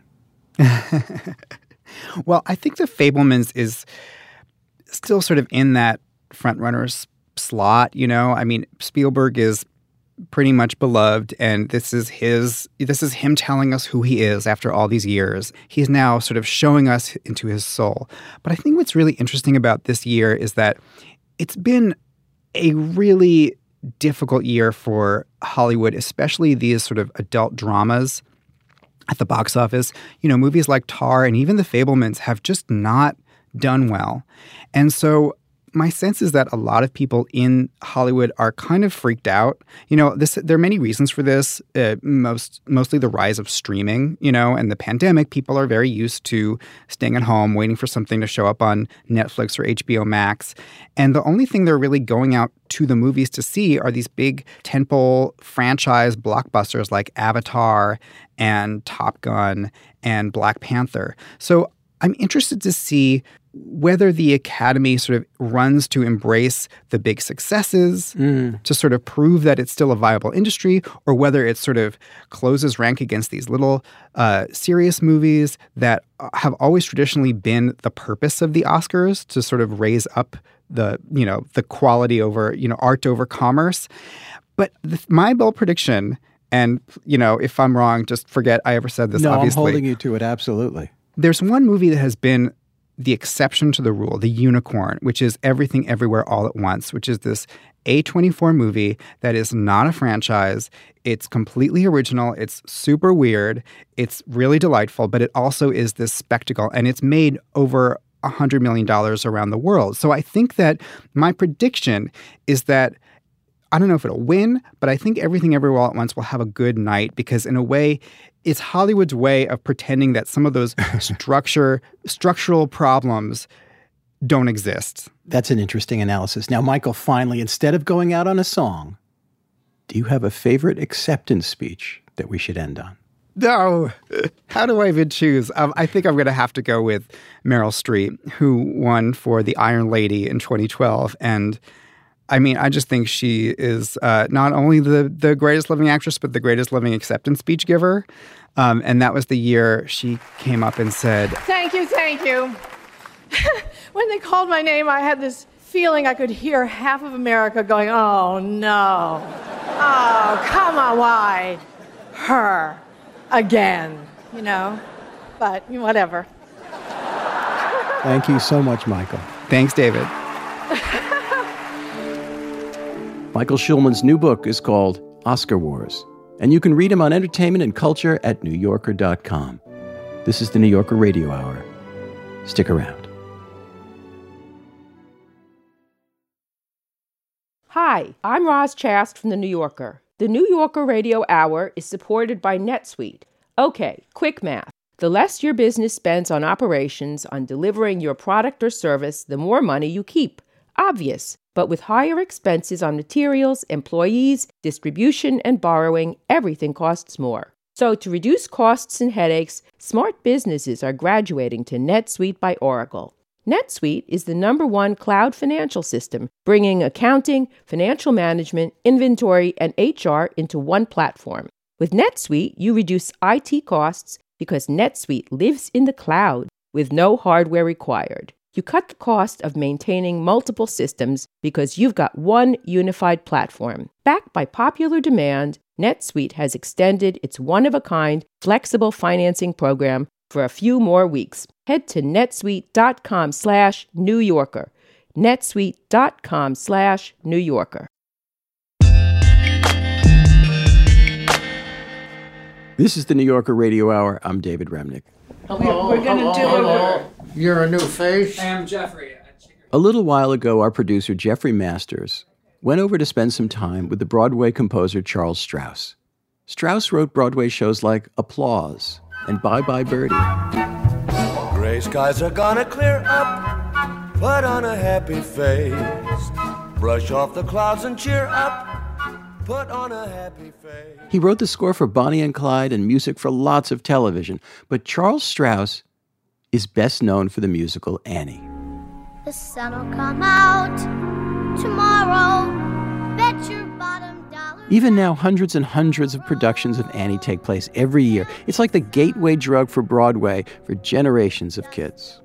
N: Well, I think The Fabelmans is still sort of in that frontrunner's slot, you know? I mean, Spielberg is pretty much beloved, and this is his this is him telling us who he is after all these years. He's now sort of showing us into his soul. But I think what's really interesting about this year is that it's been a really difficult year for Hollywood, especially these sort of adult dramas at the box office. You know, movies like Tar and even The Fabelmans have just not done well. And so my sense is that a lot of people in Hollywood are kind of freaked out. You know, this there are many reasons for this, uh, most mostly the rise of streaming, you know, and the pandemic. People are very used to staying at home, waiting for something to show up on Netflix or H B O Max. And the only thing they're really going out to the movies to see are these big tentpole franchise blockbusters like Avatar and Top Gun and Black Panther. So I'm interested to see whether the Academy sort of runs to embrace the big successes mm. to sort of prove that it's still a viable industry, or whether it sort of closes rank against these little uh, serious movies that have always traditionally been the purpose of the Oscars, to sort of raise up the, you know, the quality over, you know, art over commerce. But the, my bold prediction, and, you know, if I'm wrong, just forget I ever said this,
E: no,
N: obviously.
E: I'm holding you to it, absolutely.
N: There's one movie that has been the exception to the rule, the unicorn, which is Everything Everywhere All at Once, which is this A twenty-four movie that is not a franchise. It's completely original. It's super weird. It's really delightful, but it also is this spectacle, and it's made over one hundred million dollars around the world. So I think that my prediction is that, I don't know if it'll win, but I think Everything Everywhere All at Once will have a good night because in a way, it's Hollywood's way of pretending that some of those structure, structural problems don't exist.
E: That's an interesting analysis. Now, Michael, finally, instead of going out on a song, do you have a favorite acceptance speech that we should end on?
N: No. How do I even choose? Um, I think I'm going to have to go with Meryl Streep, who won for The Iron Lady in twenty twelve. And I mean, I just think she is uh, not only the, the greatest living actress, but the greatest living acceptance speech giver. Um, and that was the year she came up and said,
T: "Thank you, thank you." When they called my name, I had this feeling I could hear half of America going, "Oh, no. Oh, come on, why? Her. Again." You know? But whatever.
E: Thank you so much, Michael.
N: Thanks, David.
E: Michael Schulman's new book is called Oscar Wars, and you can read him on entertainment and culture at new yorker dot com. This is the New Yorker Radio Hour. Stick around.
M: Hi, I'm Roz Chast from The New Yorker. The New Yorker Radio Hour is supported by NetSuite. Okay, quick math. The less your business spends on operations, on delivering your product or service, the more money you keep. Obvious. But with higher expenses on materials, employees, distribution, and borrowing, everything costs more. So to reduce costs and headaches, smart businesses are graduating to NetSuite by Oracle. NetSuite is the number one cloud financial system, bringing accounting, financial management, inventory, and H R into one platform. With NetSuite, you reduce I T costs because NetSuite lives in the cloud with no hardware required. You cut the cost of maintaining multiple systems because you've got one unified platform. Backed by popular demand, NetSuite has extended its one-of-a-kind flexible financing program for a few more weeks. Head to netsuite.com slash New Yorker. netsuite.com slash New Yorker.
E: This is the New Yorker Radio Hour. I'm David Remnick.
J: Hello, we're we're going to do
Q: hello.
J: it.
Q: You're a new face?
J: I am Jeffrey.
E: A little while ago, our producer, Jeffrey Masters, went over to spend some time with the Broadway composer Charles Strauss. Strauss wrote Broadway shows like Applause and Bye Bye Birdie.
U: Gray skies are gonna clear up, put on a happy face, brush off the clouds and cheer up, put on a happy face.
E: He wrote the score for Bonnie and Clyde and music for lots of television, but Charles Strauss is best known for the musical Annie.
V: The sun'll come out tomorrow, bet your bottom dollar.
E: Even now, hundreds and hundreds of productions of Annie take place every year. It's like the gateway drug for Broadway for generations of kids.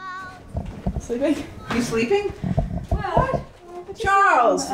J: Sleeping? You sleeping? What? Charles!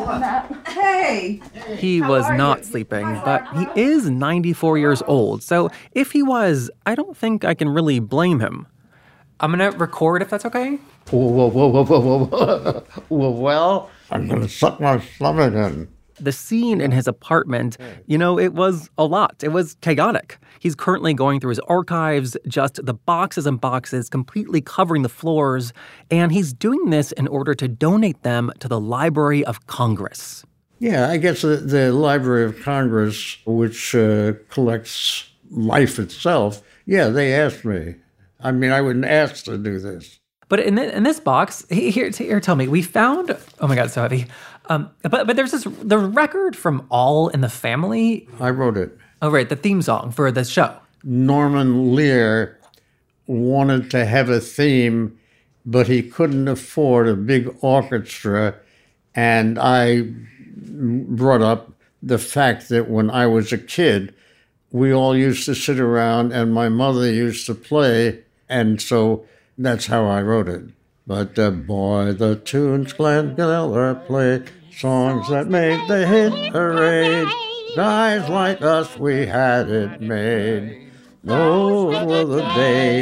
J: Hey!
W: He was not sleeping, but he is ninety-four years old, so if he was, I don't think I can really blame him. I'm gonna record if that's okay?
Q: Whoa, whoa, whoa, whoa, whoa, whoa, whoa. Well, I'm gonna suck my stomach in.
W: The scene in his apartment, you know, it was a lot. It was chaotic. He's currently going through his archives, just the boxes and boxes completely covering the floors, and he's doing this in order to donate them to the Library of Congress.
Q: Yeah, I guess the, the Library of Congress, which uh, collects life itself, yeah, they asked me. I mean, I wouldn't ask to do this.
W: But in, the, in this box, here, here, tell me, we found, oh my God, it's so heavy. Um, but but there's this, the record from All in the Family.
Q: I wrote it.
W: Oh, right, the theme song for the show.
Q: Norman Lear wanted to have a theme, but he couldn't afford a big orchestra. And I brought up the fact that when I was a kid, we all used to sit around and my mother used to play. And so that's how I wrote it. But uh, boy, the tunes Glenn Miller played, songs that made the hit parade. Guys like us, we had it made. Those were the days.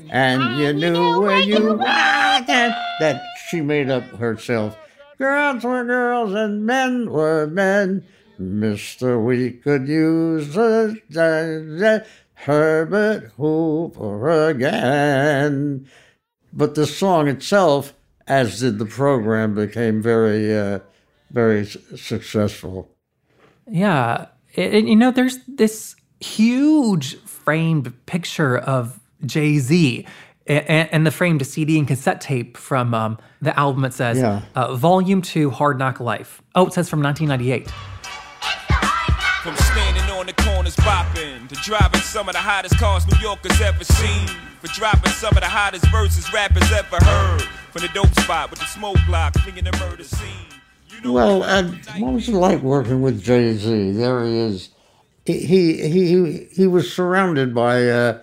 A: and you knew where you were. That, that she made up herself. Girls were girls and men were men. Mister We could use a, a, a Herbert Hoover again. But the song itself, as did the program, became very, uh, very successful.
W: Yeah. And, you know, there's this huge framed picture of Jay-Z and, and the framed C D and cassette tape from um, the album. It says,
A: Yeah.
W: uh, Volume two, Hard Knock Life. Oh, it says from nineteen ninety-eight.
C: From standing on the corners bopping to driving some of the hottest cars New Yorkers ever seen, for dropping some of the hottest verses rappers ever heard, from the dope spot with the smoke block, clinging the murder scene.
A: Well, and what was it like working with Jay-Z? There he is. He he he, he was surrounded by uh,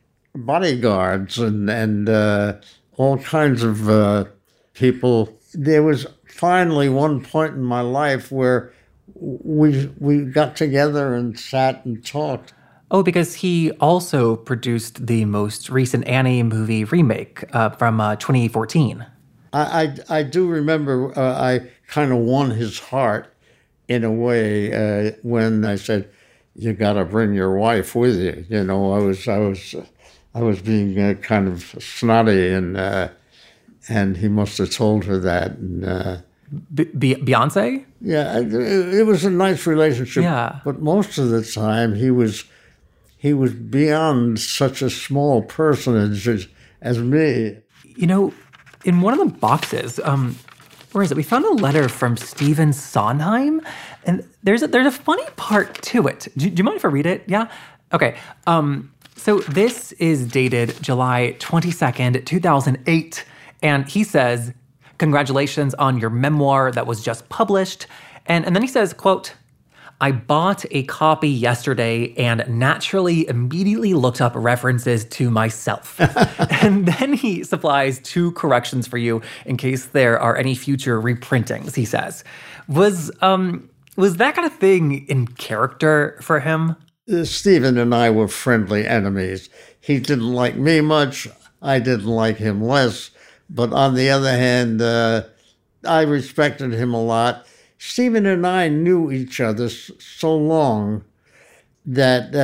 A: bodyguards and and uh, all kinds of uh, people. There was finally one point in my life where we we got together and sat and talked.
W: Oh, because he also produced the most recent Annie movie remake uh, from uh, twenty fourteen.
A: I, I, I do remember uh, I kind of won his heart in a way uh, when I said, "You got to bring your wife with you." You know, I was I was I was being uh, kind of snotty, and uh, and he must have told her that. And, uh,
W: B- Be- Beyonce?
A: Yeah, it, it was a nice relationship.
W: Yeah.
A: But most of the time, he was he was beyond such a small personage as, as me.
W: You know, in one of the boxes, um, where is it? We found a letter from Stephen Sondheim, and there's a, there's a funny part to it. Do, do you mind if I read it? Yeah? Okay. Um, so this is dated July twenty-second, two thousand eight, and he says, "Congratulations on your memoir that was just published." And, and then he says, quote, "I bought a copy yesterday and naturally immediately looked up references to myself." And then he supplies two corrections for you in case there are any future reprintings, he says. Was um was that kind of thing in character for him?
A: Uh, Stephen and I were friendly enemies. He didn't like me much. I didn't like him less. But on the other hand, uh, I respected him a lot. Stephen and I knew each other so long that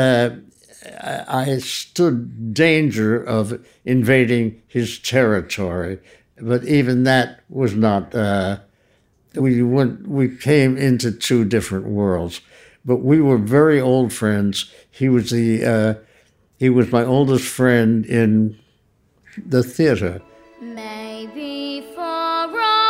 A: uh, I stood danger of invading his territory. But even that was not, uh, we went, we came into two different worlds. But we were very old friends. He was the, uh, he was my oldest friend in the theater.
V: Maybe far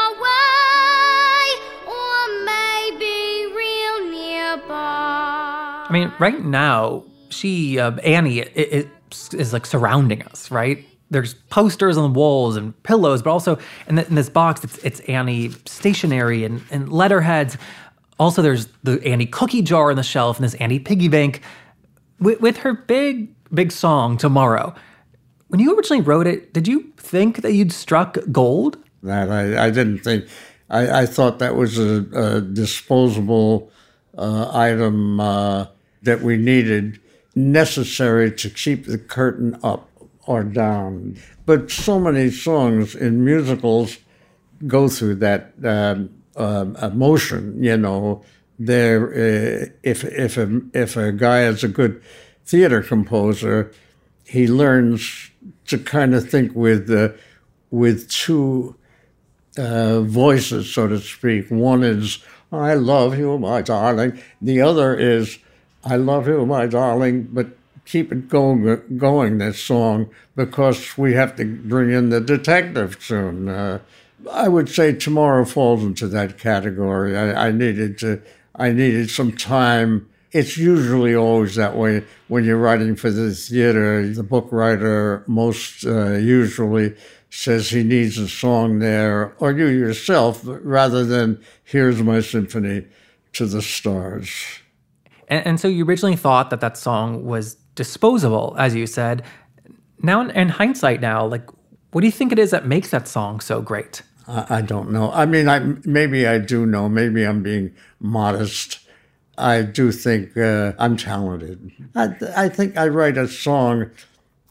V: away, or maybe real nearby.
W: I mean, right now, she, uh, Annie, it, it is like surrounding us, right? There's posters on the walls and pillows, but also in, the, in this box, it's, it's Annie stationery and, and letterheads. Also, there's the Annie cookie jar on the shelf and this Annie piggy bank with, with her big, big song, Tomorrow. When you originally wrote it, did you think that you'd struck gold?
A: That I, I didn't think. I, I thought that was a, a disposable uh, item uh, that we needed, necessary to keep the curtain up or down. But so many songs in musicals go through that um, uh, emotion. You know, there. Uh, if if a if a guy is a good theater composer, he learns to kind of think with uh, with two uh, voices, so to speak. One is, "I love you, my darling." The other is, "I love you, my darling," but keep it going, going, this song, because we have to bring in the detective soon. Uh, I would say Tomorrow falls into that category. I, I needed to, I needed some time. It's usually always that way when you're writing for the theater. The book writer most uh, usually says he needs a song there, or you yourself, rather than "Here's my symphony to the stars."
W: And, and so you originally thought that that song was disposable, as you said. Now, in, in hindsight now, like, what do you think it is that makes that song so great?
A: I, I don't know. I mean, I maybe I do know. Maybe I'm being modest. I do think uh, I'm talented. I, I think I write a song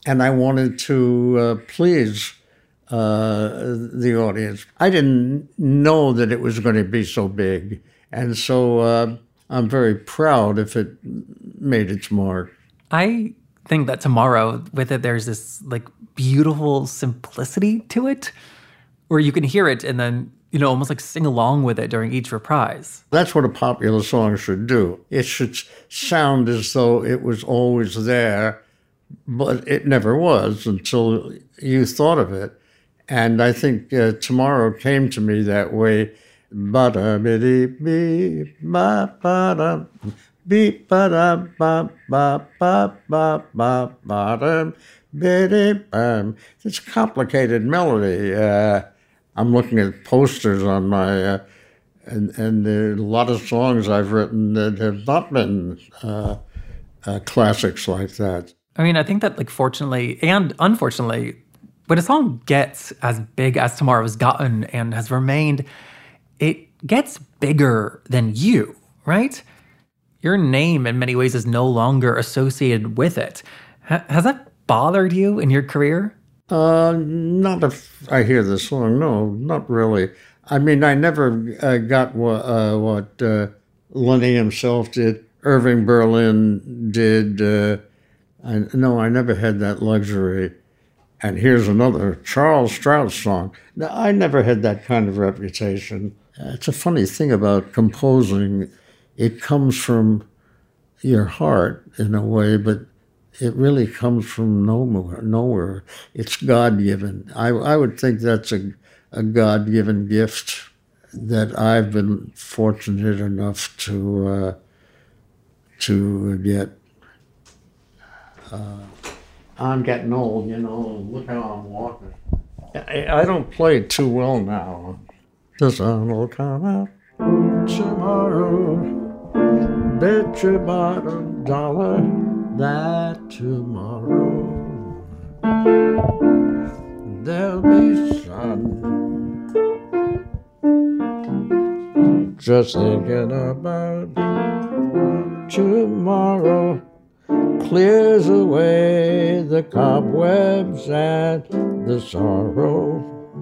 A: and I wanted to uh, please uh, the audience. I didn't know that it was going to be so big, and so uh, I'm very proud if it made its mark.
W: I think that Tomorrow, with it, there's this like beautiful simplicity to it, where you can hear it and then, you know, almost like sing along with it during each reprise.
A: That's what a popular song should do. It should sound as though it was always there, but it never was until you thought of it. And I think uh, Tomorrow came to me that way. Ba-da-biddy-bee, ba-ba-da, beep-ba-da-ba-ba-ba-ba-ba-da-biddy-bam. It's a complicated melody. Uh, I'm looking at posters on my, uh, and, and there are a lot of songs I've written that have not been uh, uh, classics like that.
W: I mean, I think that, like, fortunately and unfortunately, when a song gets as big as Tomorrow's gotten and has remained, it gets bigger than you, right? Your name, in many ways, is no longer associated with it. H- has that bothered you in your career?
A: Uh, not if I hear the song, no, not really. I mean, I never uh, got what, uh, what uh, Lenny himself did, Irving Berlin did. Uh, I, no, I never had that luxury. And here's another Charles Strauss song. Now, I never had that kind of reputation. Uh, it's a funny thing about composing. It comes from your heart in a way, but it really comes from nowhere. nowhere. It's God-given. I, I would think that's a, a God-given gift that I've been fortunate enough to uh, to get. Uh, I'm getting old, you know. Look how I'm walking. I, I don't play it too well now. The sun will come out tomorrow. Bet your bottom dollar that tomorrow there'll be sun. Just thinking about tomorrow clears away the cobwebs and the sorrow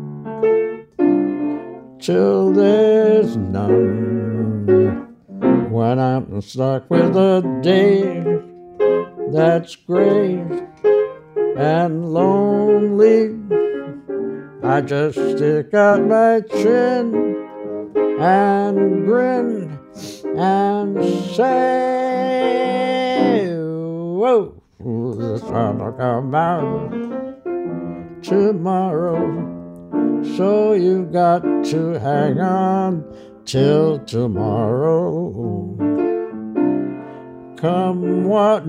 A: till there's none. When I'm stuck with a day that's gray and lonely, I just stick out my chin and grin and say, whoa, the sun will come out tomorrow, so you got to hang on till tomorrow. Come what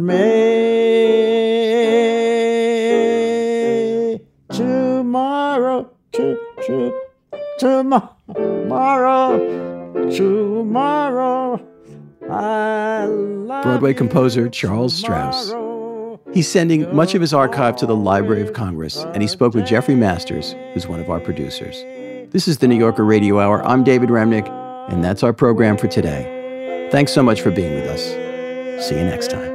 A: may, tomorrow, to, to, tomorrow, tomorrow, I love
E: Broadway composer Charles Strauss. He's sending much of his archive to the Library of Congress, and he spoke with Jeffrey Masters, who's one of our producers. This is the New Yorker Radio Hour. I'm David Remnick, and that's our program for today. Thanks so much for being with us. See you next time.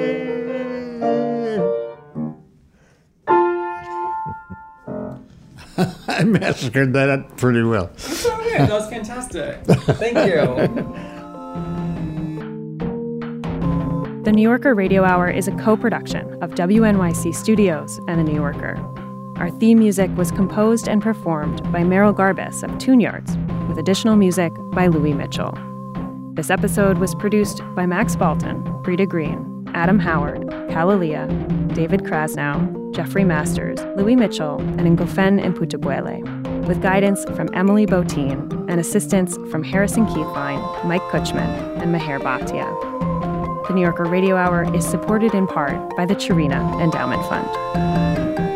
A: I massacred that pretty well.
W: That's so good. That was fantastic. Thank you.
D: The New Yorker Radio Hour is a co-production of W N Y C Studios and The New Yorker. Our theme music was composed and performed by Merrill Garbus of Tune Yards, with additional music by Louis Mitchell. This episode was produced by Max Balton, Brita Green, Adam Howard, Kalalea, David Krasnow, Jeffrey Masters, Louis Mitchell, and Ngofen Mputabuele, with guidance from Emily Botine and assistance from Harrison Keithline, Mike Kutchman, and Meher Bhatia. The New Yorker Radio Hour is supported in part by the Chirina Endowment Fund.